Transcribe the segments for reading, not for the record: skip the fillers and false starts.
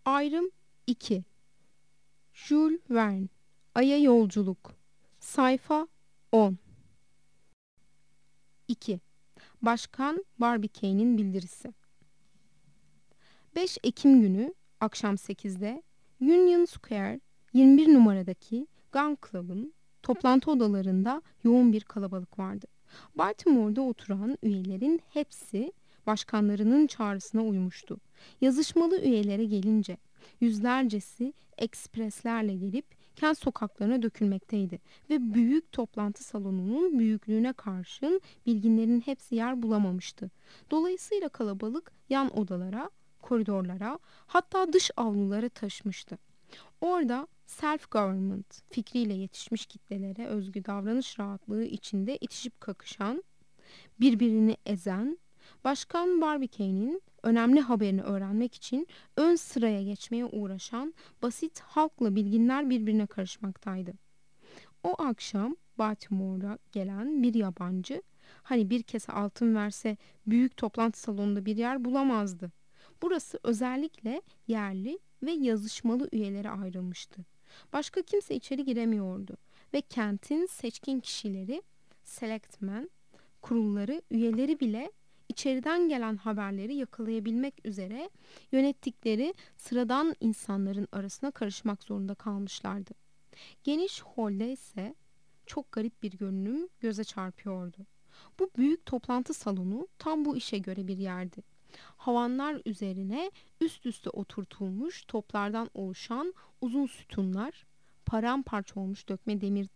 Ayrım 2. Jules Verne, Ay'a Yolculuk. Sayfa 10. 2. Başkan Barbicane bildirisi. 5 Ekim günü akşam 8'de Union Square 21 numaradaki Gun Club'ın toplantı odalarında yoğun bir kalabalık vardı. Baltimore'da oturan üyelerin hepsi başkanlarının çağrısına uymuştu. Yazışmalı üyelere gelince yüzlercesi ekspreslerle gelip kent sokaklarına dökülmekteydi ve büyük toplantı salonunun büyüklüğüne karşın bilginlerin hepsi yer bulamamıştı. Dolayısıyla kalabalık yan odalara, koridorlara, hatta dış avlulara taşmıştı. Orada self-government fikriyle yetişmiş kitlelere özgü davranış rahatlığı içinde itişip kakışan, birbirini ezen, Başkan Barbicane'in önemli haberini öğrenmek için ön sıraya geçmeye uğraşan basit halkla bilginler birbirine karışmaktaydı. O akşam Baltimore'a gelen bir yabancı, hani bir kese altın verse büyük toplantı salonunda bir yer bulamazdı. Burası özellikle yerli ve yazışmalı üyelere ayrılmıştı. Başka kimse içeri giremiyordu ve kentin seçkin kişileri, selectmen, kurulları, üyeleri bile içeriden gelen haberleri yakalayabilmek üzere yönettikleri sıradan insanların arasına karışmak zorunda kalmışlardı. Geniş holde ise çok garip bir görünüm göze çarpıyordu. Bu büyük toplantı salonu tam bu işe göre bir yerdi. Havanlar üzerine üst üste oturtulmuş toplardan oluşan uzun sütunlar, paramparça olmuş dökme demir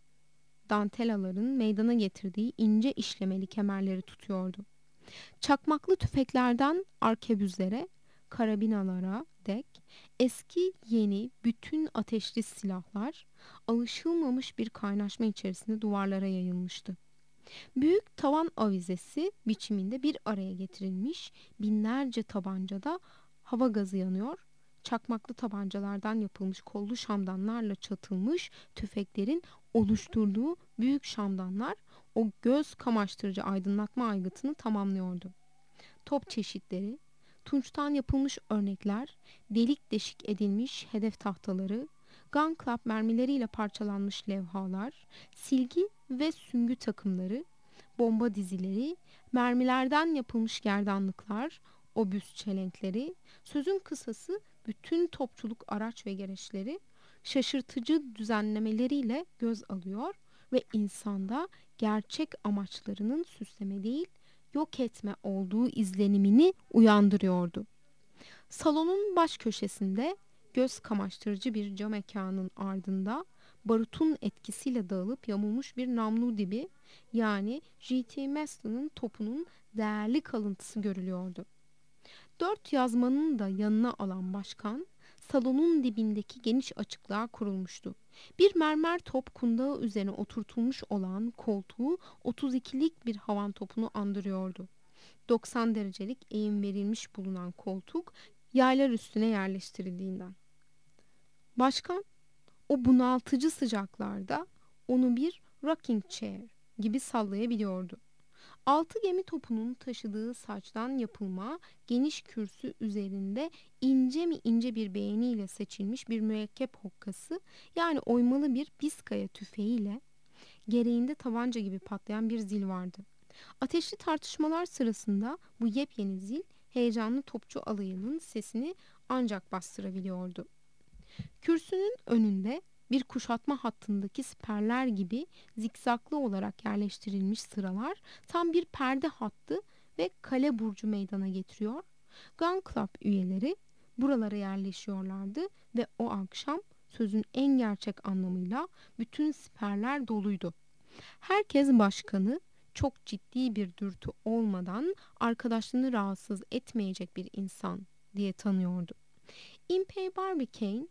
dantelaların meydana getirdiği ince işlemeli kemerleri tutuyordu. Çakmaklı tüfeklerden arkebüzlere, karabinalara dek eski yeni bütün ateşli silahlar alışılmamış bir kaynaşma içerisinde duvarlara yayılmıştı. Büyük tavan avizesi biçiminde bir araya getirilmiş binlerce tabancada hava gazı yanıyor. Çakmaklı tabancalardan yapılmış kollu şamdanlarla çatılmış tüfeklerin oluşturduğu büyük şamdanlar o göz kamaştırıcı aydınlatma aygıtını tamamlıyordu. Top çeşitleri, tunçtan yapılmış örnekler, delik deşik edilmiş hedef tahtaları, gun club mermileriyle parçalanmış levhalar, silgi ve süngü takımları, bomba dizileri, mermilerden yapılmış gerdanlıklar, obüs çelenkleri, sözün kısası bütün topçuluk araç ve gereçleri şaşırtıcı düzenlemeleriyle göz alıyor ve insanda gerçek amaçlarının süsleme değil, yok etme olduğu izlenimini uyandırıyordu. Salonun baş köşesinde göz kamaştırıcı bir cam mekanın ardında barutun etkisiyle dağılıp yamulmuş bir namlu dibi, yani J.T. Maston'ın topunun değerli kalıntısı görülüyordu. 4 yazmanın da yanına alan başkan salonun dibindeki geniş açıklığa kurulmuştu. Bir mermer top kundağı üzerine oturtulmuş olan koltuğu 32'lik bir havan topunu andırıyordu. 90 derecelik eğim verilmiş bulunan koltuk yaylar üstüne yerleştirildiğinden. Başkan o bunaltıcı sıcaklarda onu bir rocking chair gibi sallayabiliyordu. 6 gemi topunun taşıdığı saçtan yapılma geniş kürsü üzerinde ince mi ince bir beğeniyle seçilmiş bir mürekkep hokkası, yani oymalı bir biskaya tüfeğiyle gereğinde tabanca gibi patlayan bir zil vardı. Ateşli tartışmalar sırasında bu yepyeni zil heyecanlı topçu alayının sesini ancak bastırabiliyordu. Kürsünün önünde bir kuşatma hattındaki siperler gibi zikzaklı olarak yerleştirilmiş sıralar tam bir perde hattı ve kale burcu meydana getiriyor. Gun Club üyeleri buralara yerleşiyorlardı ve o akşam sözün en gerçek anlamıyla bütün siperler doluydu. Herkes başkanı çok ciddi bir dürtü olmadan arkadaşlarını rahatsız etmeyecek bir insan diye tanıyordu. Impey Barbicane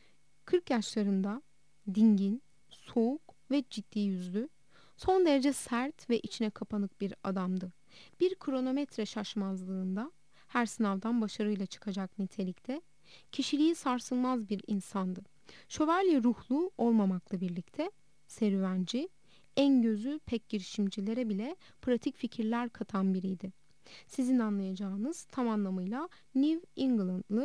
40 yaşlarında, dingin, soğuk ve ciddi yüzlü, son derece sert ve içine kapanık bir adamdı. Bir kronometre şaşmazlığında, her sınavdan başarıyla çıkacak nitelikte, kişiliği sarsılmaz bir insandı. Şövalye ruhlu olmamakla birlikte, serüvenci, en gözü pek girişimcilere bile pratik fikirler katan biriydi. Sizin anlayacağınız tam anlamıyla New Englandlı,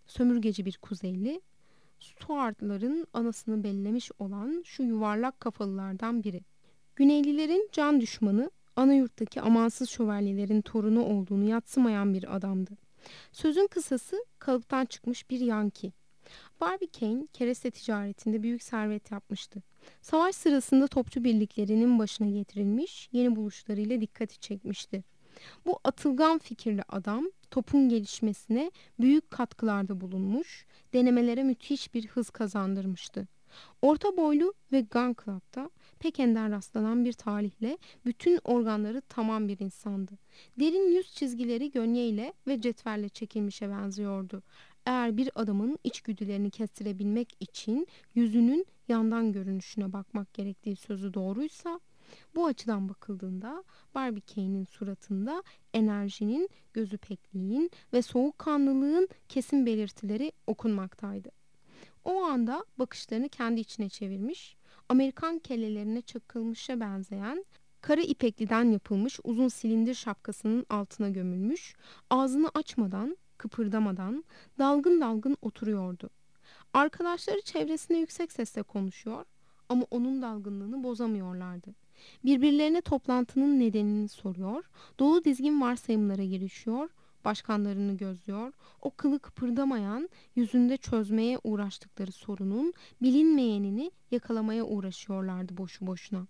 Sömürgeci bir Kuzeyli, Stuartların anasını bellemiş olan şu yuvarlak kafalılardan biri. Güneylilerin can düşmanı, ana yurttaki amansız şövalyelerin torunu olduğunu yadsımayan bir adamdı. Sözün kısası kalıptan çıkmış bir yanki. Barbicane kereste ticaretinde büyük servet yapmıştı. Savaş sırasında topçu birliklerinin başına getirilmiş, yeni buluşlarıyla dikkati çekmişti. Bu atılgan fikirli adam topun gelişmesine büyük katkılarda bulunmuş, denemelere müthiş bir hız kazandırmıştı. Orta boylu ve Gun Club'da pek ender rastlanan bir talihle bütün organları tamam bir insandı. Derin yüz çizgileri gönyeyle ve cetvelle çekilmişe benziyordu. Eğer bir adamın içgüdülerini kestirebilmek için yüzünün yandan görünüşüne bakmak gerektiği sözü doğruysa, bu açıdan bakıldığında Barbicane'in suratında enerjinin, gözüpekliğin ve soğukkanlılığın kesin belirtileri okunmaktaydı. O anda bakışlarını kendi içine çevirmiş, Amerikan kellelerine çakılmışa benzeyen, kara ipekliden yapılmış uzun silindir şapkasının altına gömülmüş, ağzını açmadan, kıpırdamadan, dalgın dalgın oturuyordu. Arkadaşları çevresinde yüksek sesle konuşuyor ama onun dalgınlığını bozamıyorlardı. Birbirlerine toplantının nedenini soruyor, dolu dizgin varsayımlara girişiyor, başkanlarını gözlüyor, o kılı kıpırdamayan, yüzünde çözmeye uğraştıkları sorunun bilinmeyenini yakalamaya uğraşıyorlardı boşu boşuna.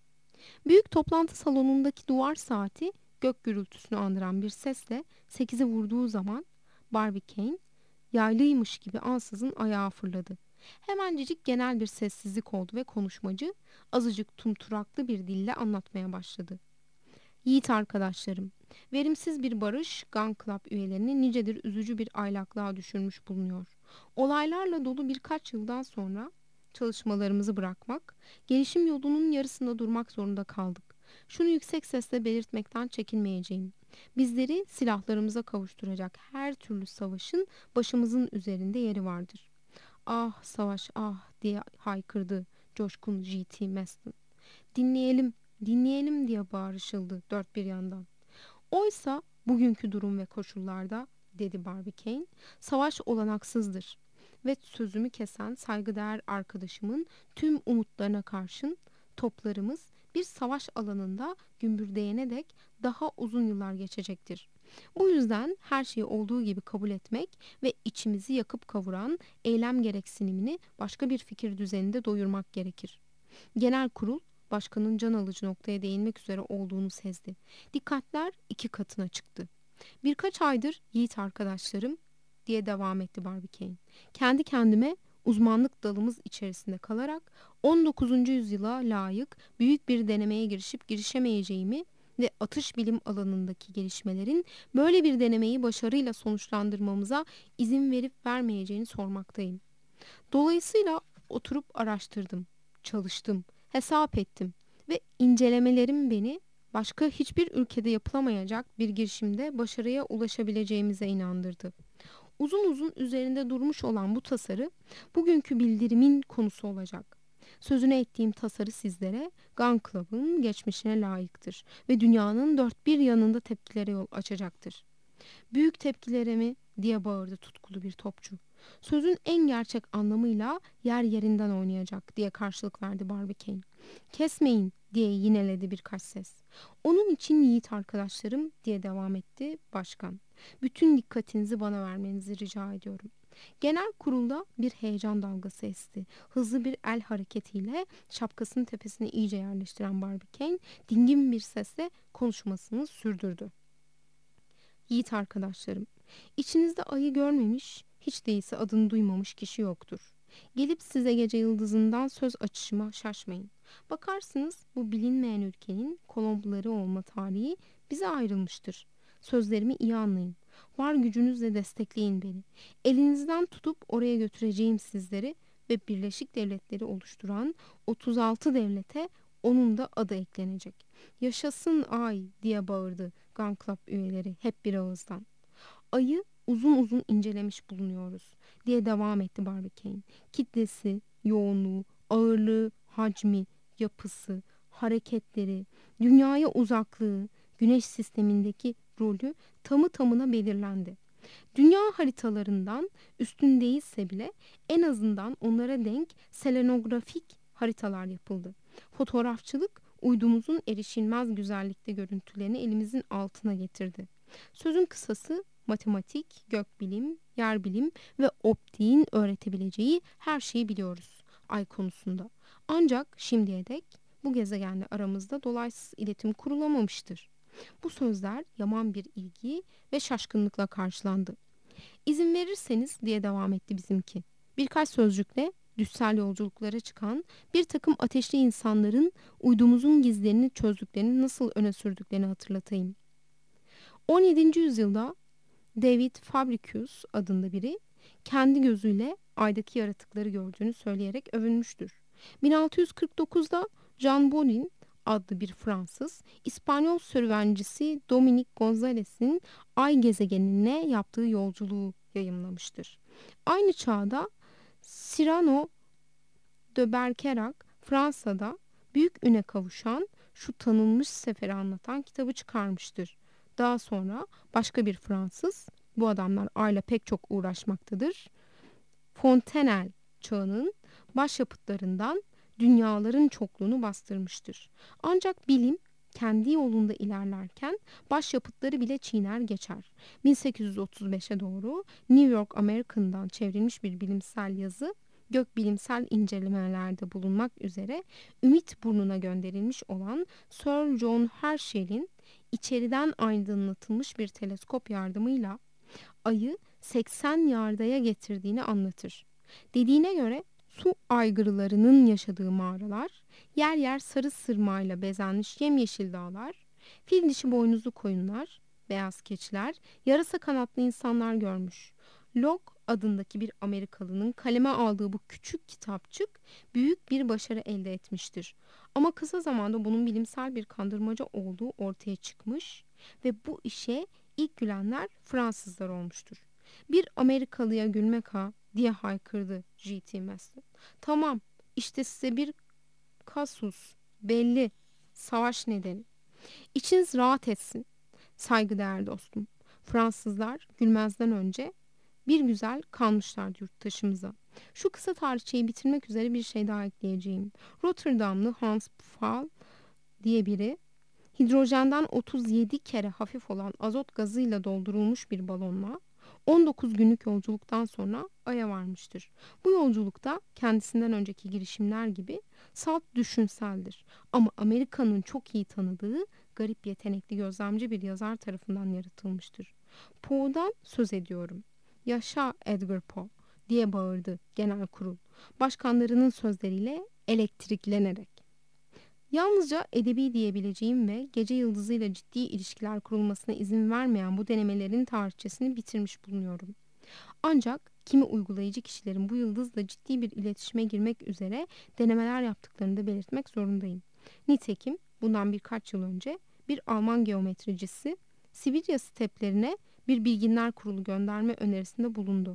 Büyük toplantı salonundaki duvar saati gök gürültüsünü andıran bir sesle 8'i vurduğu zaman Barbicane yaylıymış gibi ansızın ayağa fırladı. Hemencecik genel bir sessizlik oldu ve konuşmacı azıcık tumturaklı bir dille anlatmaya başladı. Yiğit arkadaşlarım, verimsiz bir barış Gun Club üyelerini nicedir üzücü bir aylaklığa düşürmüş bulunuyor. Olaylarla dolu birkaç yıldan sonra çalışmalarımızı bırakmak, gelişim yolunun yarısında durmak zorunda kaldık. Şunu yüksek sesle belirtmekten çekinmeyeceğim. Bizleri silahlarımıza kavuşturacak her türlü savaşın başımızın üzerinde yeri vardır. Ah savaş ah diye haykırdı coşkun G.T. Maston. Dinleyelim, dinleyelim diye bağırışıldı dört bir yandan. Oysa bugünkü durum ve koşullarda, dedi Barbicane, savaş olanaksızdır. Ve sözümü kesen saygıdeğer arkadaşımın tüm umutlarına karşın toplarımız bir savaş alanında gümbürdeyene dek daha uzun yıllar geçecektir. Bu yüzden her şeyi olduğu gibi kabul etmek ve içimizi yakıp kavuran eylem gereksinimini başka bir fikir düzeninde doyurmak gerekir. Genel kurul başkanın can alıcı noktaya değinmek üzere olduğunu sezdi. Dikkatler iki katına çıktı. Birkaç aydır yiğit arkadaşlarım diye devam etti Barbicane. Kendi kendime uzmanlık dalımız içerisinde kalarak 19. yüzyıla layık büyük bir denemeye girişip girişemeyeceğimi ve atış bilim alanındaki gelişmelerin böyle bir denemeyi başarıyla sonuçlandırmamıza izin verip vermeyeceğini sormaktayım. Dolayısıyla oturup araştırdım, çalıştım, hesap ettim ve incelemelerim beni başka hiçbir ülkede yapılamayacak bir girişimde başarıya ulaşabileceğimize inandırdı. Uzun uzun üzerinde durmuş olan bu tasarı bugünkü bildirimin konusu olacak. Sözünü ettiğim tasarı sizlere Gun Club'ın geçmişine layıktır ve dünyanın dört bir yanında tepkilere yol açacaktır. Büyük tepkilere mi diye bağırdı tutkulu bir topçu. Sözün en gerçek anlamıyla yer yerinden oynayacak diye karşılık verdi Barbicane. Kesmeyin diye yineledi birkaç ses. Onun için yiğit arkadaşlarım diye devam etti başkan. Bütün dikkatinizi bana vermenizi rica ediyorum. Genel kurulda bir heyecan dalgası esti. Hızlı bir el hareketiyle şapkasının tepesine iyice yerleştiren Barbicane dingin bir sesle konuşmasını sürdürdü. Yiğit arkadaşlarım, içinizde ayı görmemiş, hiç değilse adını duymamış kişi yoktur. Gelip size gece yıldızından söz açışıma şaşmayın. Bakarsınız bu bilinmeyen ülkenin Kolombları olma tarihi bize ayrılmıştır. Sözlerimi iyi anlayın. Var gücünüzle destekleyin beni. Elinizden tutup oraya götüreceğim sizleri ve Birleşik Devletleri oluşturan 36 devlete onun da adı eklenecek. Yaşasın ay diye bağırdı Gun Club üyeleri hep bir ağızdan. Ayı uzun uzun incelemiş bulunuyoruz diye devam etti Barbicane. Kitlesi, yoğunluğu, ağırlığı, hacmi, yapısı, hareketleri, dünyaya uzaklığı, güneş sistemindeki rolü tamı tamına belirlendi. Dünya haritalarından üstün değilse bile en azından onlara denk selenografik haritalar yapıldı. Fotoğrafçılık uydumuzun erişilmez güzellikte görüntülerini elimizin altına getirdi. Sözün kısası matematik, gökbilim, yerbilim ve optiğin öğretebileceği her şeyi biliyoruz ay konusunda. Ancak şimdiye dek bu gezegenle aramızda dolaysız iletim kurulamamıştır. Bu sözler yaman bir ilgi ve şaşkınlıkla karşılandı. İzin verirseniz diye devam etti bizimki. Birkaç sözcükle düşsel yolculuklara çıkan bir takım ateşli insanların uydumuzun gizlerini çözdüklerini nasıl öne sürdüklerini hatırlatayım. 17. yüzyılda David Fabricius adında biri kendi gözüyle aydaki yaratıkları gördüğünü söyleyerek övünmüştür. 1649'da Jean Bodin adlı bir Fransız, İspanyol serüvencisi Dominique Gonzalez'in ay gezegenine yaptığı yolculuğu yayımlamıştır. Aynı çağda Cyrano de Bergerac Fransa'da büyük üne kavuşan şu tanınmış seferi anlatan kitabı çıkarmıştır. Daha sonra başka bir Fransız, bu adamlar ayla pek çok uğraşmaktadır, Fontenelle çağının başyapıtlarından dünyaların çokluğunu bastırmıştır. Ancak bilim kendi yolunda ilerlerken başyapıtları bile çiğner geçer. 1835'e doğru New York American'dan çevrilmiş bir bilimsel yazı gökbilimsel incelemelerde bulunmak üzere Ümit Burnu'na gönderilmiş olan Sir John Herschel'in içeriden aydınlatılmış bir teleskop yardımıyla ayı 80 yardaya getirdiğini anlatır. Dediğine göre su aygırlarının yaşadığı mağaralar, yer yer sarı sırmayla bezenmiş yemyeşil dağlar, fil dişi boynuzlu koyunlar, beyaz keçiler, yarasa kanatlı insanlar görmüş. Locke adındaki bir Amerikalının kaleme aldığı bu küçük kitapçık büyük bir başarı elde etmiştir. Ama kısa zamanda bunun bilimsel bir kandırmaca olduğu ortaya çıkmış ve bu işe ilk gülenler Fransızlar olmuştur. Bir Amerikalıya gülmek ha diye haykırdı J.T. Maston. Tamam, işte size bir kasus belli, savaş nedeni. İçiniz rahat etsin, saygıdeğer dostum. Fransızlar gülmezden önce bir güzel kalmışlardı yurttaşımıza. Şu kısa tarihçeyi bitirmek üzere bir şey daha ekleyeceğim. Rotterdamlı Hans Pfaall diye biri hidrojenden 37 kere hafif olan azot gazıyla doldurulmuş bir balonla 19 günlük yolculuktan sonra Ay'a varmıştır. Bu yolculukta kendisinden önceki girişimler gibi salt düşünseldir. Ama Amerika'nın çok iyi tanıdığı garip yetenekli gözlemci bir yazar tarafından yaratılmıştır. Poe'dan söz ediyorum. Yaşa Edgar Poe diye bağırdı genel kurul. Başkanlarının sözleriyle elektriklenerek. Yalnızca edebi diyebileceğim ve gece yıldızıyla ciddi ilişkiler kurulmasına izin vermeyen bu denemelerin tarihçesini bitirmiş bulunuyorum. Ancak kimi uygulayıcı kişilerin bu yıldızla ciddi bir iletişime girmek üzere denemeler yaptıklarını da belirtmek zorundayım. Nitekim bundan birkaç yıl önce bir Alman geometricisi Sibirya steplerine bir bilginler kurulu gönderme önerisinde bulundu.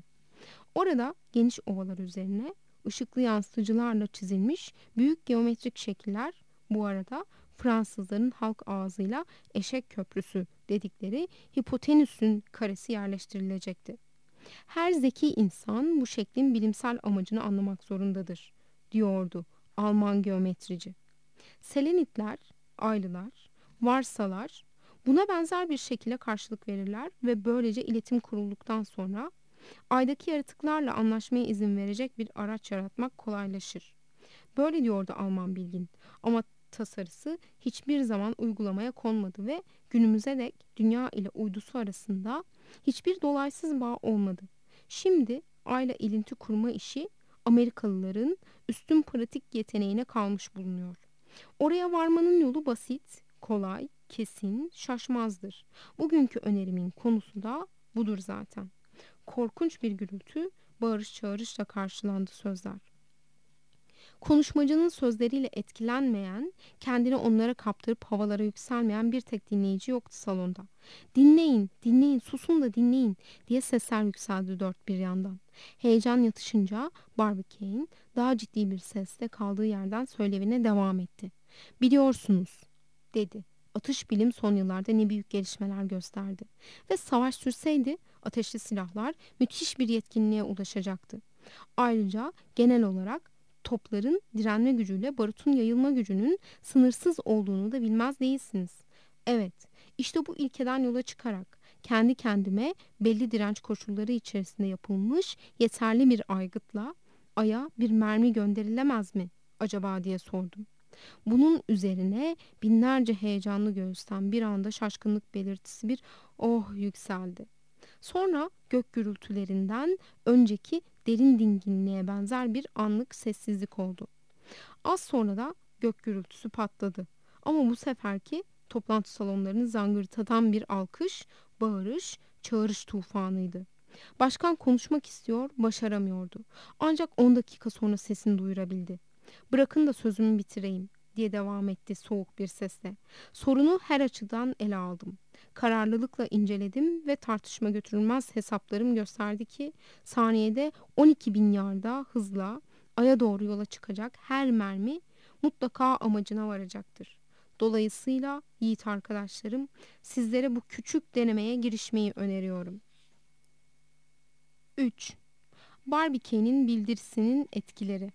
Orada geniş ovalar üzerine ışıklı yansıtıcılarla çizilmiş büyük geometrik şekiller, bu arada Fransızların halk ağzıyla eşek köprüsü dedikleri hipotenüsün karesi yerleştirilecekti. Her zeki insan bu şeklin bilimsel amacını anlamak zorundadır, diyordu Alman geometrici. Selenitler, aylılar, varsalar buna benzer bir şekilde karşılık verirler ve böylece iletim kurulduktan sonra aydaki yaratıklarla anlaşmaya izin verecek bir araç yaratmak kolaylaşır. Böyle diyordu Alman bilgin. Ama tasarısı hiçbir zaman uygulamaya konmadı ve günümüze dek dünya ile uydusu arasında hiçbir dolaysız bağ olmadı. Şimdi ayla ilinti kurma işi Amerikalıların üstün pratik yeteneğine kalmış bulunuyor. Oraya varmanın yolu basit, kolay, kesin, şaşmazdır. Bugünkü önerimin konusu da budur zaten. Korkunç bir gürültü, bağırış çağırışla karşılandı sözler. Konuşmacının sözleriyle etkilenmeyen, kendini onlara kaptırıp havalara yükselmeyen bir tek dinleyici yoktu salonda. Dinleyin, dinleyin, susun da dinleyin diye sesler yükseldi dört bir yandan. Heyecan yatışınca Barbicane daha ciddi bir sesle kaldığı yerden söylevine devam etti. Biliyorsunuz, dedi. Atış bilim son yıllarda ne büyük gelişmeler gösterdi. Ve savaş sürseydi ateşli silahlar müthiş bir yetkinliğe ulaşacaktı. Ayrıca genel olarak topların direnme gücüyle barutun yayılma gücünün sınırsız olduğunu da bilmez değilsiniz. Evet, işte bu ilkeden yola çıkarak kendi kendime belli direnç koşulları içerisinde yapılmış yeterli bir aygıtla Ay'a bir mermi gönderilemez mi acaba diye sordum. Bunun üzerine binlerce heyecanlı göğüsten bir anda şaşkınlık belirtisi bir oh yükseldi. Sonra gök gürültülerinden önceki derin dinginliğe benzer bir anlık sessizlik oldu. Az sonra da gök gürültüsü patladı. Ama bu seferki toplantı salonlarını zangırtatan bir alkış, bağırış, çağırış tufanıydı. Başkan konuşmak istiyor, başaramıyordu. Ancak 10 dakika sonra sesini duyurabildi. "Bırakın da sözümü bitireyim," diye devam etti soğuk bir sesle. "Sorunu her açıdan ele aldım. Kararlılıkla inceledim ve tartışma götürülmez hesaplarım gösterdi ki saniyede 12 bin yarda hızla Ay'a doğru yola çıkacak her mermi mutlaka amacına varacaktır. Dolayısıyla yiğit arkadaşlarım, sizlere bu küçük denemeye girişmeyi öneriyorum." 3. Barbicane bildirisinin etkileri.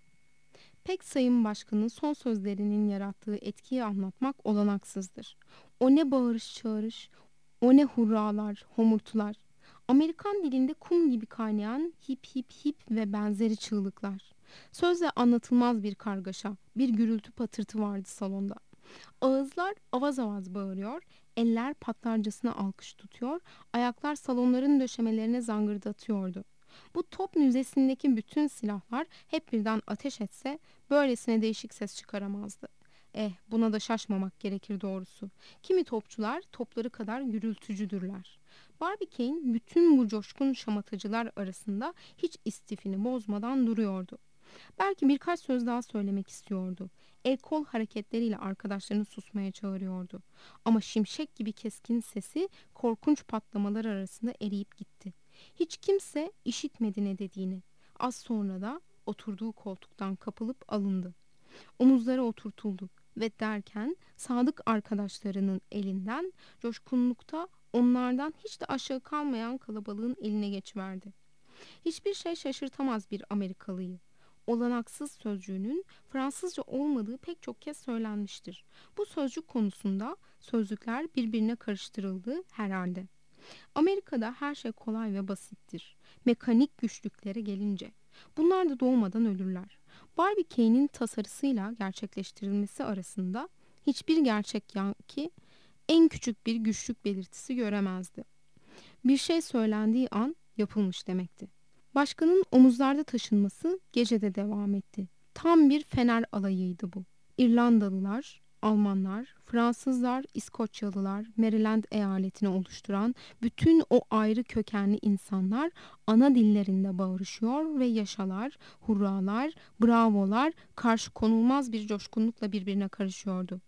Pek Sayın Başkan'ın son sözlerinin yarattığı etkiyi anlatmak olanaksızdır. O ne bağırış çağırış, o ne hurralar, homurtular. Amerikan dilinde kum gibi kaynayan hip hip hip ve benzeri çığlıklar. Sözle anlatılmaz bir kargaşa, bir gürültü patırtı vardı salonda. Ağızlar avaz avaz bağırıyor, eller patlarcasına alkış tutuyor, ayaklar salonların döşemelerine zangırdatıyordu. Bu top müzesindeki bütün silahlar hep birden ateş etse böylesine değişik ses çıkaramazdı. Buna da şaşmamak gerekir doğrusu. Kimi topçular topları kadar gürültücüdürler. Barbicane bütün bu coşkun şamatacılar arasında hiç istifini bozmadan duruyordu. Belki birkaç söz daha söylemek istiyordu. El kol hareketleriyle arkadaşlarını susmaya çağırıyordu. Ama şimşek gibi keskin sesi korkunç patlamalar arasında eriyip gitti. Hiç kimse işitmedi ne dediğini. Az sonra da oturduğu koltuktan kapılıp alındı. Omuzlara oturtuldu ve derken sadık arkadaşlarının elinden coşkunlukta onlardan hiç de aşağı kalmayan kalabalığın eline geçiverdi. Hiçbir şey şaşırtamaz bir Amerikalıyı. Olanaksız sözcüğünün Fransızca olmadığı pek çok kez söylenmiştir. Bu sözcük konusunda sözcükler birbirine karıştırıldı herhalde. Amerika'da her şey kolay ve basittir. Mekanik güçlüklere gelince. Bunlar da doğmadan ölürler. Barbicane'in tasarısıyla gerçekleştirilmesi arasında hiçbir gerçek yanki en küçük bir güçlük belirtisi göremezdi. Bir şey söylendiği an yapılmış demekti. Başkanın omuzlarda taşınması gecede devam etti. Tam bir fener alayıydı bu. İrlandalılar, Almanlar, Fransızlar, İskoçyalılar, Maryland eyaletini oluşturan bütün o ayrı kökenli insanlar ana dillerinde bağırışıyor ve yaşalar, hurralar, bravolar karşı konulmaz bir coşkunlukla birbirine karışıyordu.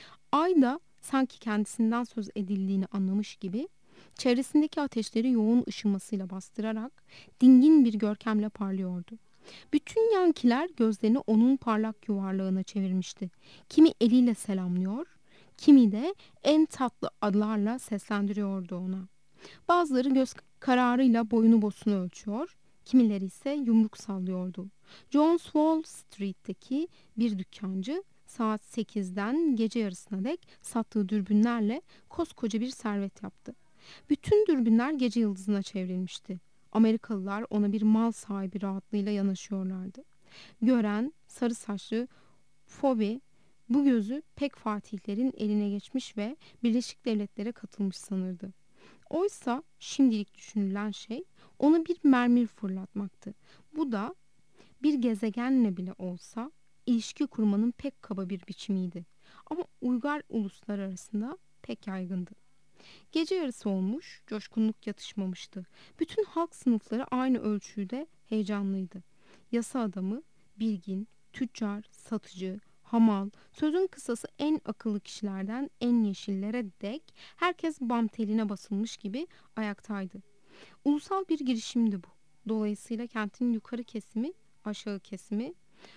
Ay da sanki kendisinden söz edildiğini anlamış gibi çevresindeki ateşleri yoğun ışımasıyla bastırarak dingin bir görkemle parlıyordu. Bütün yankiler gözlerini onun parlak yuvarlağına çevirmişti. Kimi eliyle selamlıyor, kimi de en tatlı adlarla seslendiriyordu ona. Bazıları göz kararıyla boyunu bosunu ölçüyor, kimileri ise yumruk sallıyordu. Jones Wall Street'teki bir dükkancı saat 8'den gece yarısına dek sattığı dürbünlerle koskoca bir servet yaptı. Bütün dürbünler gece yıldızına çevrilmişti. Amerikalılar ona bir mal sahibi rahatlığıyla yanaşıyorlardı. Gören sarı saçlı Phoebe bu gözü pek fatihlerin eline geçmiş ve Birleşik Devletlere katılmış sanırdı. Oysa şimdilik düşünülen şey ona bir mermi fırlatmaktı. Bu da bir gezegenle bile olsa ilişki kurmanın pek kaba bir biçimiydi. Ama uygar uluslar arasında pek yaygındı. Gece yarısı olmuş, coşkunluk yatışmamıştı. Bütün halk sınıfları aynı ölçüde heyecanlıydı. Yasa adamı, bilgin, tüccar, satıcı, hamal, sözün kısası en akıllı kişilerden en yeşillere dek herkes bam teline basılmış gibi ayaktaydı. Ulusal bir girişimdi bu. Dolayısıyla kentin yukarı kesimi, aşağı kesimi,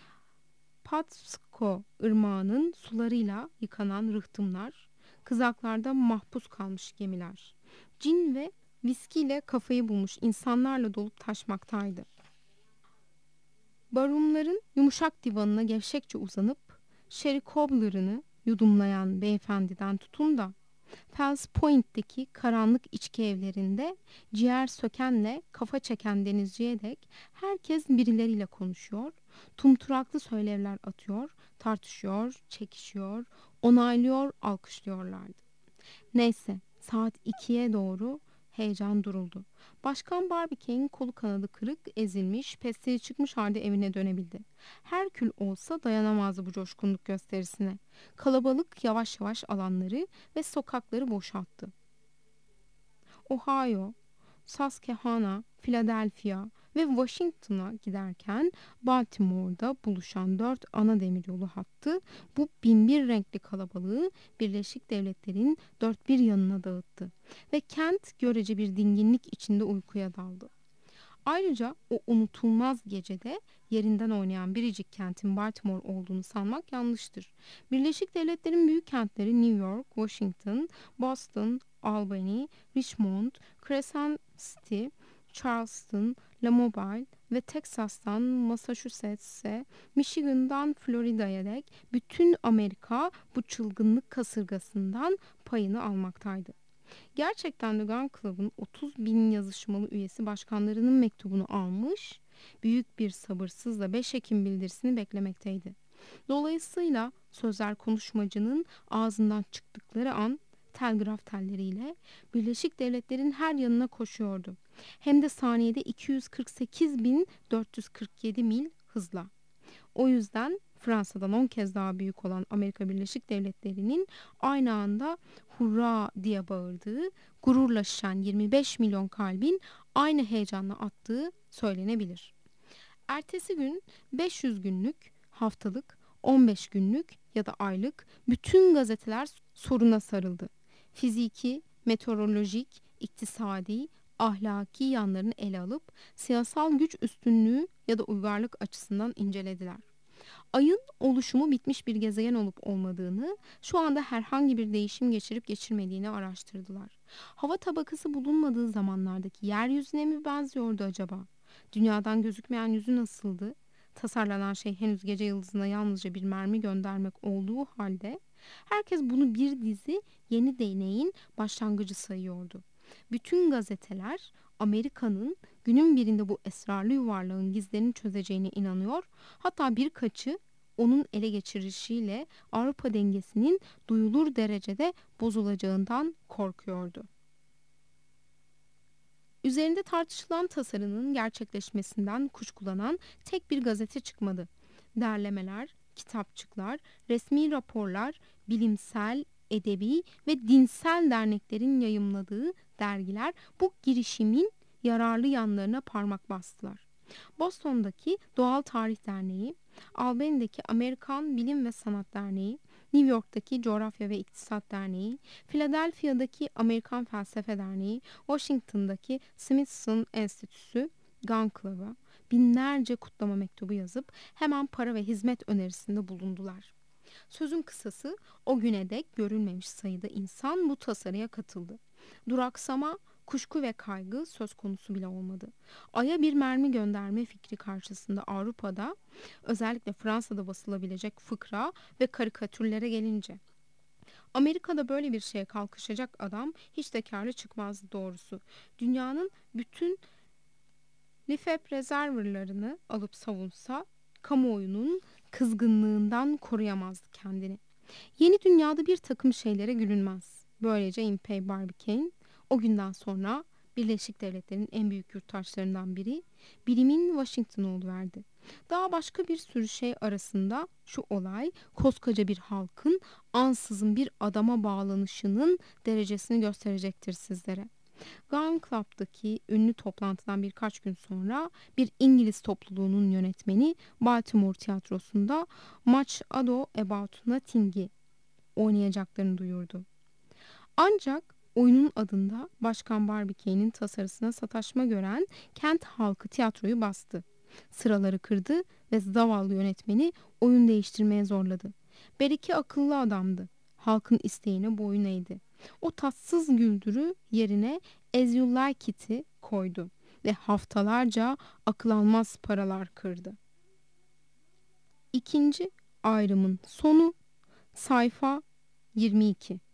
Patapsco ırmağının sularıyla yıkanan rıhtımlar, kızaklarda mahpus kalmış gemiler, cin ve viskiyle kafayı bulmuş insanlarla dolup taşmaktaydı. Barumların yumuşak divanına gevşekçe uzanıp Sherry Cobbler'ını yudumlayan beyefendiden tutun da Fells Point'teki karanlık içki evlerinde ciğer sökenle kafa çeken denizciye dek herkes birileriyle konuşuyor, tumturaklı söylevler atıyor, tartışıyor, çekişiyor, onaylıyor, alkışlıyorlardı. Neyse, saat 2'ye doğru heyecan duruldu. Başkan Barbicane kolu kanadı kırık, ezilmiş, pestili çıkmış halde evine dönebildi. Herkül olsa dayanamazdı bu coşkunluk gösterisine. Kalabalık yavaş yavaş alanları ve sokakları boşalttı. Ohio, Susquehanna, Philadelphia ve Washington'a giderken Baltimore'da buluşan 4 ana demiryolu hattı bu binbir renkli kalabalığı Birleşik Devletler'in dört bir yanına dağıttı ve kent görece bir dinginlik içinde uykuya daldı. Ayrıca o unutulmaz gecede yerinden oynayan biricik kentin Baltimore olduğunu sanmak yanlıştır. Birleşik Devletler'in büyük kentleri New York, Washington, Boston, Albany, Richmond, Crescent City, Charleston, Lamobile ve Texas'tan Massachusetts'e, Michigan'dan Florida'ya dek bütün Amerika bu çılgınlık kasırgasından payını almaktaydı. Gerçekten de Gun Club'ın 30 bin yazışmalı üyesi başkanlarının mektubunu almış, büyük bir sabırsızla 5 Ekim bildirisini beklemekteydi. Dolayısıyla sözler konuşmacının ağzından çıktıkları an telgraf telleriyle Birleşik Devletler'in her yanına koşuyordu. Hem de saniyede 248.447 mil hızla. O yüzden Fransa'dan 10 kez daha büyük olan Amerika Birleşik Devletleri'nin aynı anda hurra diye bağırdığı, gururla şişen 25 milyon kalbin aynı heyecanla attığı söylenebilir. Ertesi gün 500 günlük, haftalık, 15 günlük ya da aylık bütün gazeteler soruna sarıldı. Fiziki, meteorolojik, iktisadi, ahlaki yanlarını ele alıp siyasal güç üstünlüğü ya da uygarlık açısından incelediler. Ayın oluşumu bitmiş bir gezegen olup olmadığını, şu anda herhangi bir değişim geçirip geçirmediğini araştırdılar. Hava tabakası bulunmadığı zamanlardaki yeryüzüne mi benziyordu acaba? Dünyadan gözükmeyen yüzü nasıldı? Tasarlanan şey henüz gece yıldızına yalnızca bir mermi göndermek olduğu halde herkes bunu bir dizi yeni deneyin başlangıcı sayıyordu. Bütün gazeteler Amerika'nın günün birinde bu esrarlı yuvarlağın gizlerini çözeceğine inanıyor. Hatta birkaçı onun ele geçirişiyle Avrupa dengesinin duyulur derecede bozulacağından korkuyordu. Üzerinde tartışılan tasarının gerçekleşmesinden kuşkulanan tek bir gazete çıkmadı. Derlemeler, kitapçıklar, resmi raporlar, bilimsel, edebi ve dinsel derneklerin yayımladığı dergiler bu girişimin yararlı yanlarına parmak bastılar. Boston'daki Doğal Tarih Derneği, Albany'deki Amerikan Bilim ve Sanat Derneği, New York'taki Coğrafya ve İktisat Derneği, Philadelphia'daki Amerikan Felsefe Derneği, Washington'daki Smithson Enstitüsü, Gun Club'a binlerce kutlama mektubu yazıp hemen para ve hizmet önerisinde bulundular. Sözün kısası, o güne dek görülmemiş sayıda insan bu tasarıya katıldı. Duraksama, kuşku ve kaygı söz konusu bile olmadı. Ay'a bir mermi gönderme fikri karşısında Avrupa'da, özellikle Fransa'da basılabilecek fıkra ve karikatürlere gelince, Amerika'da böyle bir şeye kalkışacak adam hiç de kârlı çıkmazdı doğrusu. Dünyanın bütün Lefebvre rezervlarını alıp savunsa, kamuoyunun kızgınlığından koruyamazdı kendini. Yeni dünyada bir takım şeylere gülünmez. Böylece Impey Barbicane o günden sonra Birleşik Devletler'in en büyük yurttaşlarından biri, bilimin Washington oluverdi. Daha başka bir sürü şey arasında şu olay koskoca bir halkın ansızın bir adama bağlanışının derecesini gösterecektir sizlere. Gun Club'daki ünlü toplantıdan birkaç gün sonra bir İngiliz topluluğunun yönetmeni Baltimore tiyatrosunda Much Ado About Nothing'i oynayacaklarını duyurdu. Ancak oyunun adında Başkan Barbicane'in tasarısına sataşma gören kent halkı tiyatroyu bastı. Sıraları kırdı ve zavallı yönetmeni oyun değiştirmeye zorladı. Beriki akıllı adamdı. Halkın isteğine boyun eğdi. O tatsız güldürü yerine As You Like It'i koydu ve haftalarca akıl almaz paralar kırdı. İkinci ayrımın sonu sayfa 22.